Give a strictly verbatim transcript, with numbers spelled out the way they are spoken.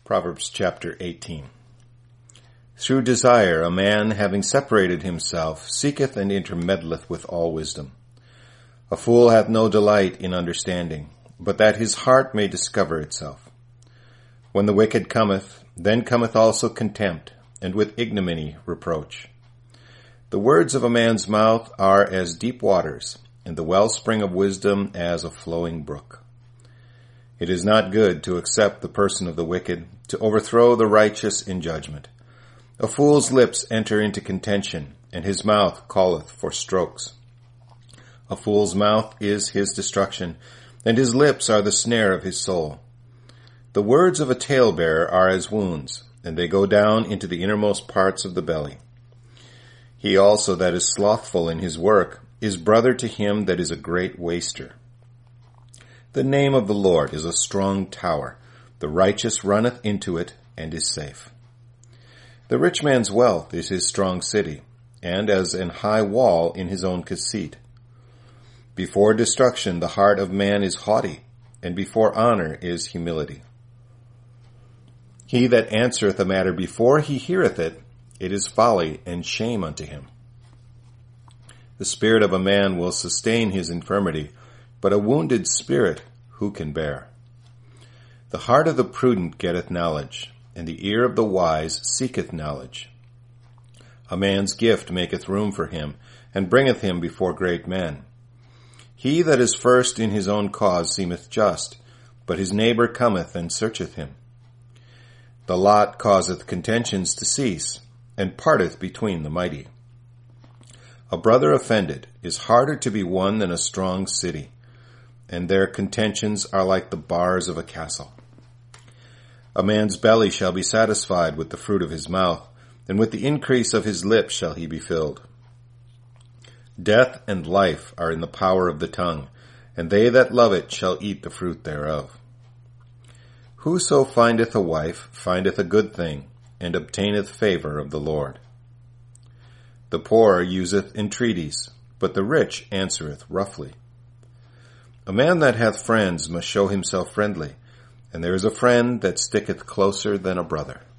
Proverbs chapter eighteen. Through desire a man, having separated himself, seeketh and intermeddleth with all wisdom. A fool hath no delight in understanding, but that his heart may discover itself. When the wicked cometh, then cometh also contempt, and with ignominy reproach. The words of a man's mouth are as deep waters, and the wellspring of wisdom as a flowing brook. It is not good to accept the person of the wicked, to overthrow the righteous in judgment. A fool's lips enter into contention, and his mouth calleth for strokes. A fool's mouth is his destruction, and his lips are the snare of his soul. The words of a talebearer are as wounds, and they go down into the innermost parts of the belly. He also that is slothful in his work is brother to him that is a great waster. The name of the Lord is a strong tower. The righteous runneth into it and is safe. The rich man's wealth is his strong city, and as an high wall in his own conceit. Before destruction the heart of man is haughty, and before honor is humility. He that answereth a matter before he heareth it, it is folly and shame unto him. The spirit of a man will sustain his infirmity, but a wounded spirit who can bear? The heart of the prudent getteth knowledge, and the ear of the wise seeketh knowledge. A man's gift maketh room for him, and bringeth him before great men. He that is first in his own cause seemeth just, but his neighbor cometh and searcheth him. The lot causeth contentions to cease, and parteth between the mighty. A brother offended is harder to be won than a strong city, and their contentions are like the bars of a castle. A man's belly shall be satisfied with the fruit of his mouth, and with the increase of his lips shall he be filled. Death and life are in the power of the tongue, and they that love it shall eat the fruit thereof. Whoso findeth a wife findeth a good thing, and obtaineth favor of the Lord. The poor useth entreaties, but the rich answereth roughly. A man that hath friends must show himself friendly, and there is a friend that sticketh closer than a brother.